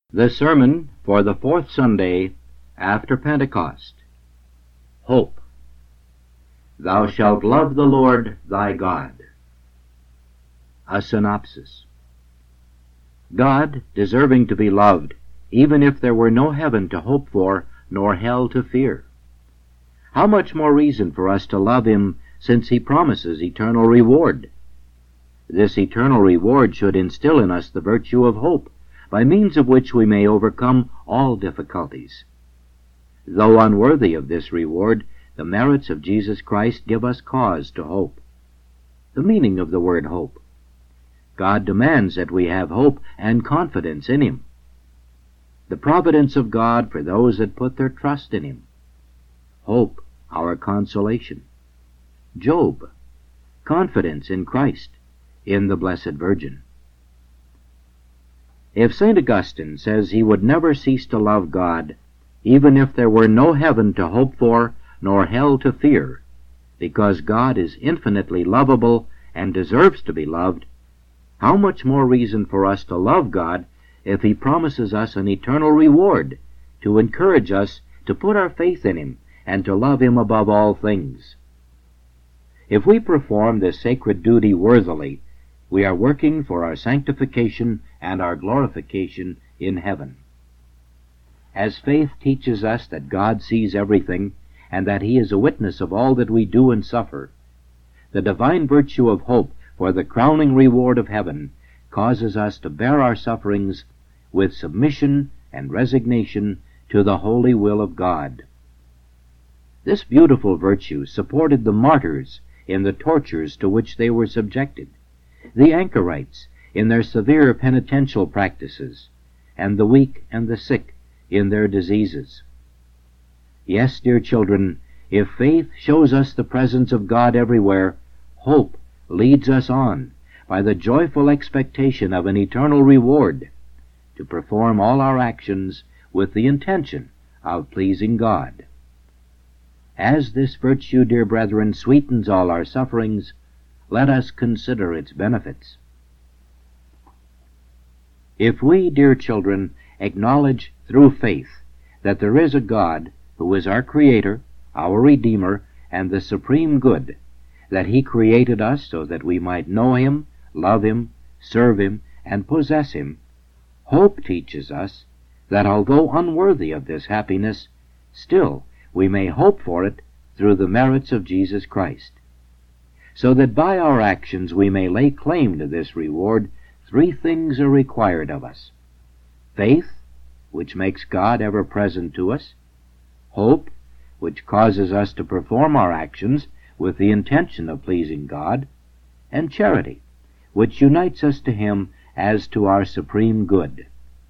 The sermon for the fourth Sunday after Pentecost. Hope. Thou shalt love the Lord thy God. A synopsis. God, deserving to be loved, even if there were no heaven to hope for, nor hell to fear. How much more reason for us to love him, since he promises eternal reward? This eternal reward should instill in us the virtue of hope, by means of which we may overcome all difficulties. Though unworthy of this reward, the merits of Jesus Christ give us cause to hope. The meaning of the word hope. God demands that we have hope and confidence in him. The providence of God for those that put their trust in him. Hope, our consolation. Job. Confidence in Christ, in the Blessed Virgin. If St. Augustine says he would never cease to love God, even if there were no heaven to hope for, nor hell to fear, because God is infinitely lovable and deserves to be loved, how much more reason for us to love God if he promises us an eternal reward, to encourage us to put our faith in him and to love him above all things. If we perform this sacred duty worthily, we are working for our sanctification and our glorification in heaven. As faith teaches us that God sees everything, and that he is a witness of all that we do and suffer, the divine virtue of hope for the crowning reward of heaven causes us to bear our sufferings with submission and resignation to the holy will of God. This beautiful virtue supported the martyrs in the tortures to which they were subjected, the anchorites in their severe penitential practices, and the weak and the sick in their diseases. Yes, dear children, if faith shows us the presence of God everywhere, hope leads us on, by the joyful expectation of an eternal reward, to perform all our actions with the intention of pleasing God. As this virtue, dear brethren, sweetens all our sufferings, let us consider its benefits. If we, dear children, acknowledge through faith that there is a God who is our Creator, our Redeemer, and the supreme good, that he created us so that we might know him, love him, serve him, and possess him, hope teaches us that although unworthy of this happiness, still we may hope for it through the merits of Jesus Christ. So that by our actions we may lay claim to this reward, three things are required of us: faith, which makes God ever present to us; hope, which causes us to perform our actions with the intention of pleasing God; and charity, which unites us to him as to our supreme good.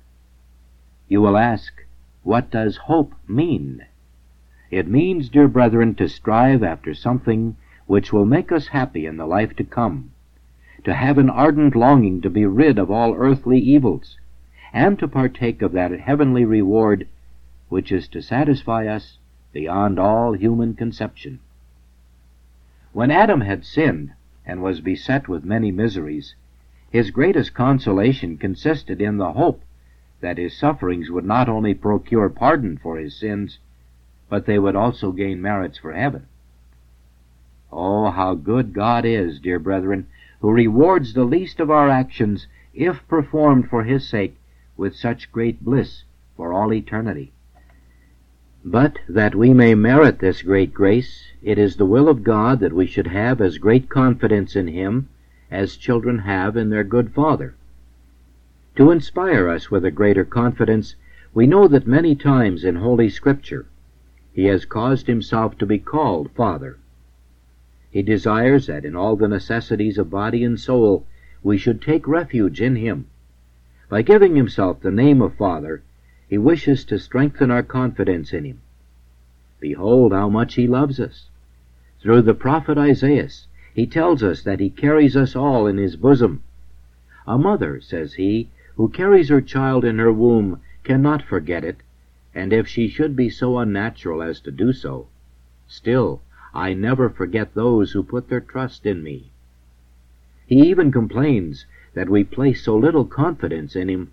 You will ask, what does hope mean? It means, dear brethren, to strive after something which will make us happy in the life to come, to have an ardent longing to be rid of all earthly evils, and to partake of that heavenly reward which is to satisfy us beyond all human conception. When Adam had sinned and was beset with many miseries, his greatest consolation consisted in the hope that his sufferings would not only procure pardon for his sins, but they would also gain merits for heaven. Oh, how good God is, dear brethren, who rewards the least of our actions, if performed for his sake, with such great bliss for all eternity. But that we may merit this great grace, it is the will of God that we should have as great confidence in him as children have in their good Father. To inspire us with a greater confidence, we know that many times in Holy Scripture he has caused himself to be called Father. He desires that in all the necessities of body and soul we should take refuge in him. By giving himself the name of Father, he wishes to strengthen our confidence in him. Behold how much he loves us. Through the prophet Isaiah, he tells us that he carries us all in his bosom. A mother, says he, who carries her child in her womb cannot forget it, and if she should be so unnatural as to do so, still I never forget those who put their trust in me. He even complains that we place so little confidence in him,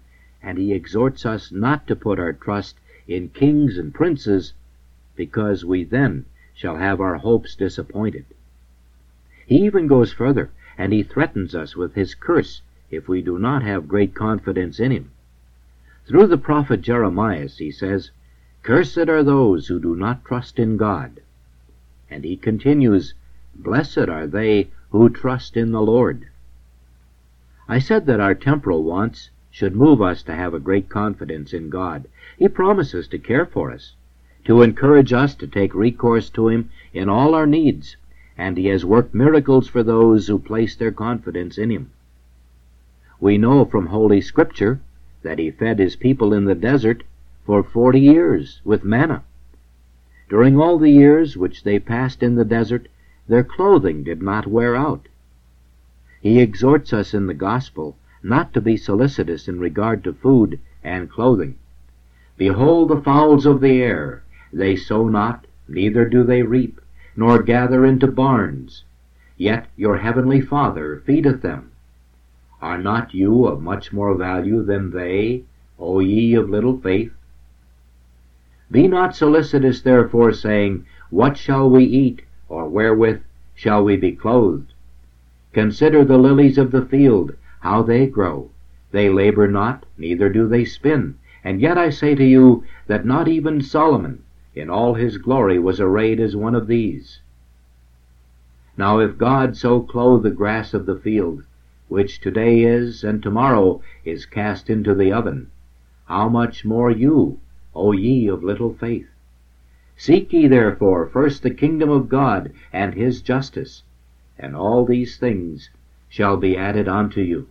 and he exhorts us not to put our trust in kings and princes, because we then shall have our hopes disappointed. He even goes further, and he threatens us with his curse if we do not have great confidence in him. Through the prophet Jeremiah, he says, "Cursed are those who do not trust in God." And he continues, "Blessed are they who trust in the Lord." I said that our temporal wants should move us to have a great confidence in God. He promises to care for us, to encourage us to take recourse to him in all our needs, and he has worked miracles for those who place their confidence in him. We know from Holy Scripture that he fed his people in the desert for 40 years with manna. During all the years which they passed in the desert, their clothing did not wear out. He exhorts us in the gospel not to be solicitous in regard to food and clothing. "Behold the fowls of the air, they sow not, neither do they reap, nor gather into barns, yet your heavenly Father feedeth them. Are not you of much more value than they, O ye of little faith? Be not solicitous therefore, saying, What shall we eat, or wherewith shall we be clothed? Consider the lilies of the field, how they grow. They labor not, neither do they spin. And yet I say to you, that not even Solomon, in all his glory, was arrayed as one of these. Now if God so clothe the grass of the field, which today is, and tomorrow is cast into the oven, how much more you, O ye of little faith? Seek ye therefore first the kingdom of God and his justice, and all these things shall be added unto you."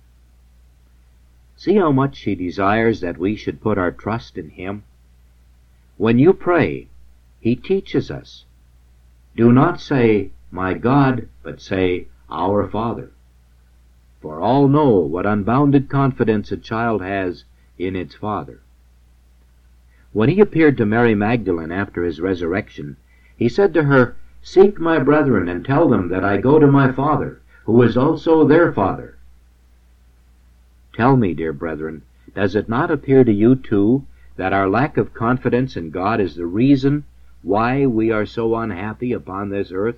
See how much he desires that we should put our trust in him. When you pray, he teaches us. Do not say, "My God," but say, "Our Father." For all know what unbounded confidence a child has in its father. When he appeared to Mary Magdalene after his resurrection, he said to her, "Seek my brethren, and tell them that I go to my Father, who is also their Father." Tell me, dear brethren, does it not appear to you too that our lack of confidence in God is the reason why we are so unhappy upon this earth?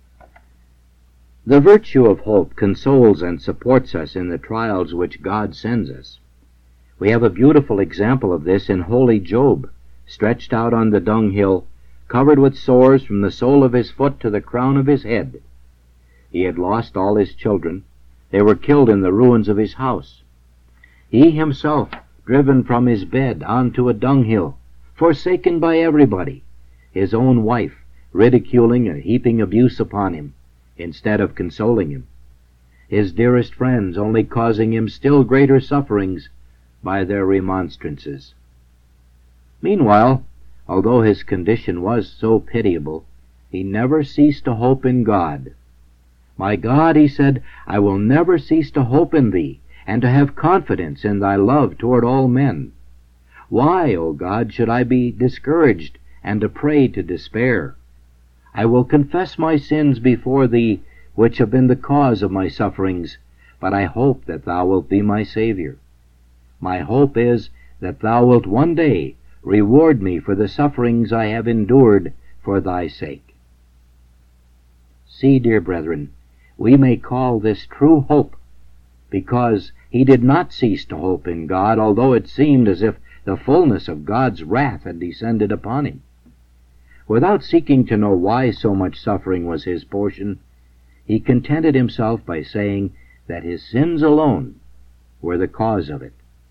The virtue of hope consoles and supports us in the trials which God sends us. We have a beautiful example of this in holy Job, stretched out on the dunghill, covered with sores from the sole of his foot to the crown of his head. He had lost all his children. They were killed in the ruins of his house. He himself driven from his bed onto a dunghill, forsaken by everybody, his own wife ridiculing and heaping abuse upon him, instead of consoling him, his dearest friends only causing him still greater sufferings by their remonstrances. Meanwhile, although his condition was so pitiable, he never ceased to hope in God. "My God," he said, "I will never cease to hope in thee, and to have confidence in thy love toward all men. Why, O God, should I be discouraged, and a prey to despair? I will confess my sins before thee, which have been the cause of my sufferings, but I hope that thou wilt be my Savior. My hope is that thou wilt one day reward me for the sufferings I have endured for thy sake." See, dear brethren, we may call this true hope, because he did not cease to hope in God, although it seemed as if the fullness of God's wrath had descended upon him. Without seeking to know why so much suffering was his portion, he contented himself by saying that his sins alone were the cause of it.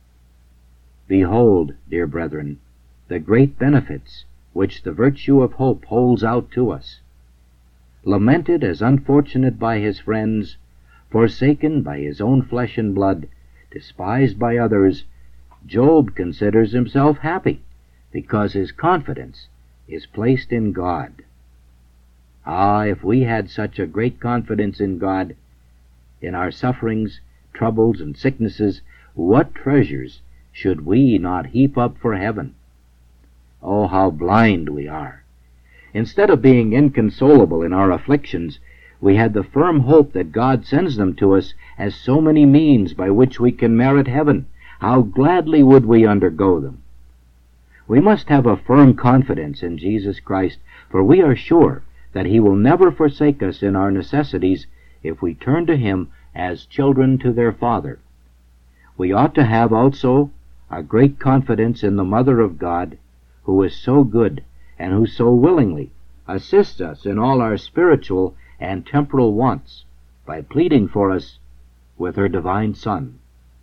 Behold, dear brethren, the great benefits which the virtue of hope holds out to us. Lamented as unfortunate by his friends, forsaken by his own flesh and blood, despised by others, Job considers himself happy because his confidence is placed in God. Ah, if we had such a great confidence in God, in our sufferings, troubles, and sicknesses, what treasures should we not heap up for heaven? Oh, how blind we are! Instead of being inconsolable in our afflictions, we had the firm hope that God sends them to us as so many means by which we can merit heaven. how gladly would we undergo them. We must have a firm confidence in Jesus Christ, for we are sure that He will never forsake us in our necessities if we turn to Him as children to their Father. We ought to have also a great confidence in the Mother of God, who is so good and who so willingly assists us in all our spiritual and temporal wants by pleading for us with her divine Son.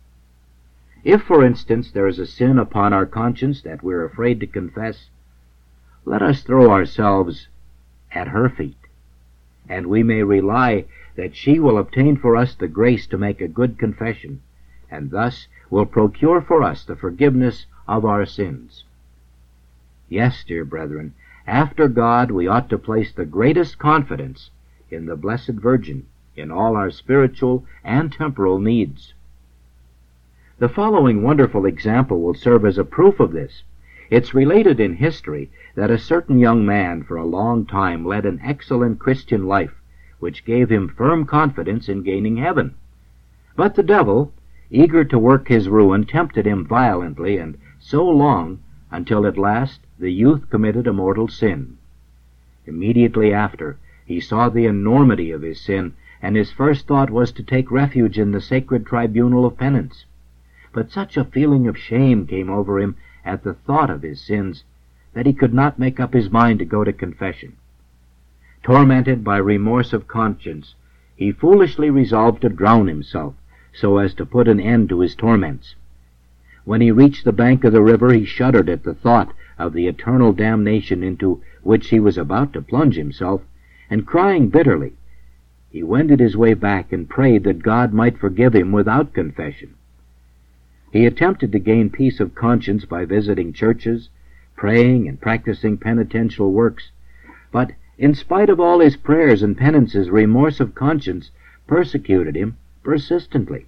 If, for instance, there is a sin upon our conscience that we're afraid to confess, let us throw ourselves at her feet, and we may rely that she will obtain for us the grace to make a good confession, and thus will procure for us the forgiveness of our sins. Yes, dear brethren, after God we ought to place the greatest confidence in the Blessed Virgin in all our spiritual and temporal needs. The following wonderful example will serve as a proof of this. It's related in history that a certain young man for a long time led an excellent Christian life, which gave him firm confidence in gaining heaven. But the devil, eager to work his ruin, tempted him violently, and so long until at last the youth committed a mortal sin. Immediately after, he saw the enormity of his sin, and his first thought was to take refuge in the sacred tribunal of penance. But such a feeling of shame came over him at the thought of his sins that he could not make up his mind to go to confession. Tormented by remorse of conscience, he foolishly resolved to drown himself so as to put an end to his torments. When he reached the bank of the river, he shuddered at the thought of the eternal damnation into which he was about to plunge himself, and crying bitterly, he wended his way back and prayed that God might forgive him without confession. He attempted to gain peace of conscience by visiting churches, praying and practicing penitential works, but in spite of all his prayers and penances, remorse of conscience persecuted him persistently.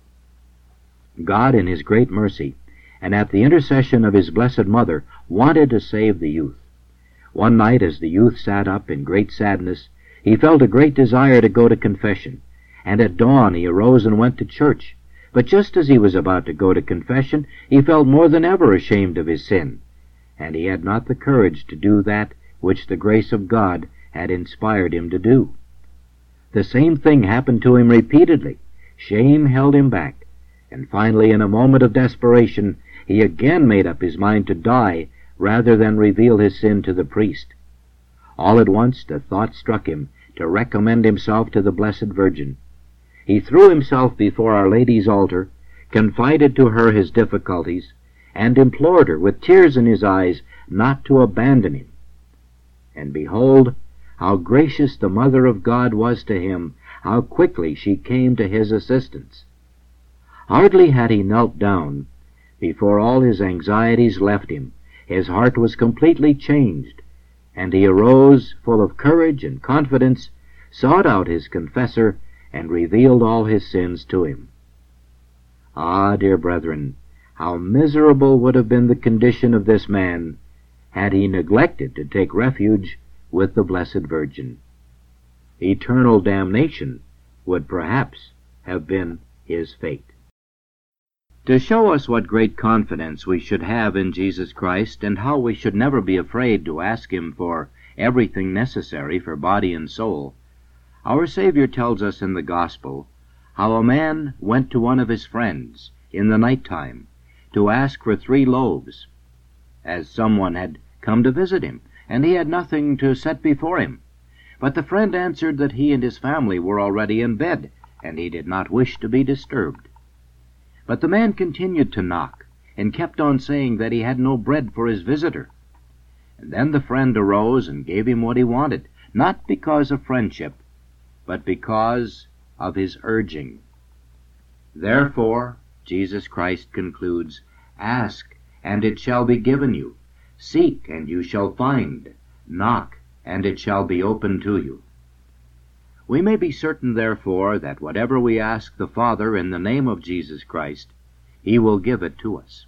God, in His great mercy, and at the intercession of His Blessed Mother, wanted to save the youth. One night, as the youth sat up in great sadness, he felt a great desire to go to confession, and at dawn he arose and went to church. But just as he was about to go to confession, he felt more than ever ashamed of his sin, and he had not the courage to do that which the grace of God had inspired him to do. The same thing happened to him repeatedly. Shame held him back, and finally, in a moment of desperation, he again made up his mind to die rather than reveal his sin to the priest. All at once the thought struck him to recommend himself to the Blessed Virgin. He threw himself before Our Lady's altar, confided to her his difficulties, and implored her with tears in his eyes not to abandon him. And behold, how gracious the Mother of God was to him, how quickly she came to his assistance. Hardly had he knelt down, before all his anxieties left him, his heart was completely changed, and he arose full of courage and confidence, sought out his confessor, and revealed all his sins to him. Ah, dear brethren, how miserable would have been the condition of this man had he neglected to take refuge with the Blessed Virgin. Eternal damnation would perhaps have been his fate. To show us what great confidence we should have in Jesus Christ, and how we should never be afraid to ask Him for everything necessary for body and soul, our Savior tells us in the Gospel how a man went to one of his friends in the night time to ask for 3 loaves, as someone had come to visit him, and he had nothing to set before him. But the friend answered that he and his family were already in bed, and he did not wish to be disturbed. But the man continued to knock, and kept on saying that he had no bread for his visitor. And then the friend arose and gave him what he wanted, not because of friendship, but because of his urging. Therefore, Jesus Christ concludes, "Ask, and it shall be given you. Seek, and you shall find. Knock, and it shall be opened to you." We may be certain, therefore, that whatever we ask the Father in the name of Jesus Christ, He will give it to us.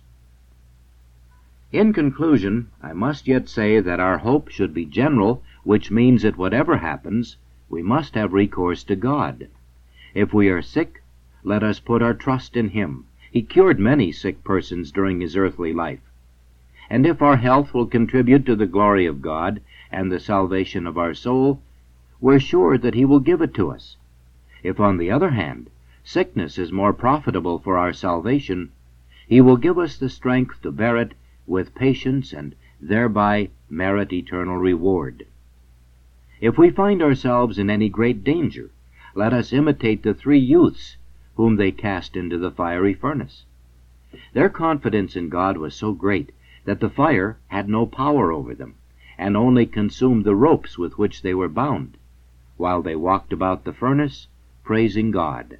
In conclusion, I must yet say that our hope should be general, which means that whatever happens, we must have recourse to God. If we are sick, let us put our trust in Him. He cured many sick persons during his earthly life. And if our health will contribute to the glory of God and the salvation of our soul, we're sure that he will give it to us. If, on the other hand, sickness is more profitable for our salvation, he will give us the strength to bear it with patience and thereby merit eternal reward. If we find ourselves in any great danger, let us imitate the 3 youths whom they cast into the fiery furnace. Their confidence in God was so great that the fire had no power over them, and only consumed the ropes with which they were bound, while they walked about the furnace, praising God.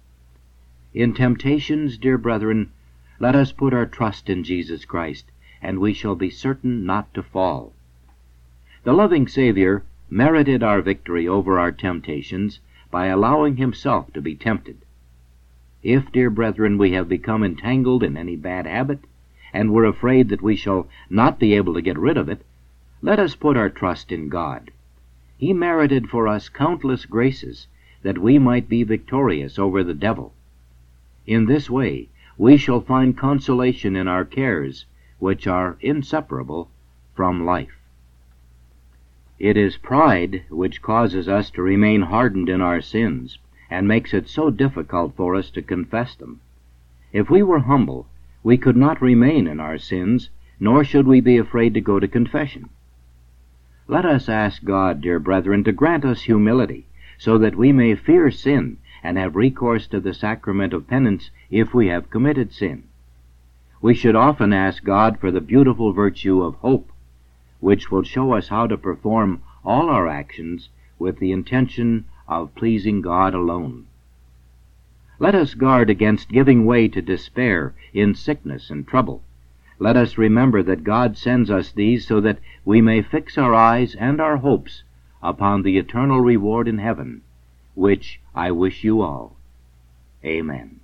In temptations, dear brethren, let us put our trust in Jesus Christ, and we shall be certain not to fall. The loving Savior merited our victory over our temptations by allowing himself to be tempted. If, dear brethren, we have become entangled in any bad habit, and we're afraid that we shall not be able to get rid of it, let us put our trust in God. He merited for us countless graces, that we might be victorious over the devil. In this way we shall find consolation in our cares, which are inseparable from life. It is pride which causes us to remain hardened in our sins, and makes it so difficult for us to confess them. If we were humble, we could not remain in our sins, nor should we be afraid to go to confession. Let us ask God, dear brethren, to grant us humility, so that we may fear sin and have recourse to the sacrament of penance if we have committed sin. We should often ask God for the beautiful virtue of hope, which will show us how to perform all our actions with the intention of pleasing God alone. Let us guard against giving way to despair in sickness and trouble. Let us remember that God sends us these so that we may fix our eyes and our hopes upon the eternal reward in heaven, which I wish you all. Amen.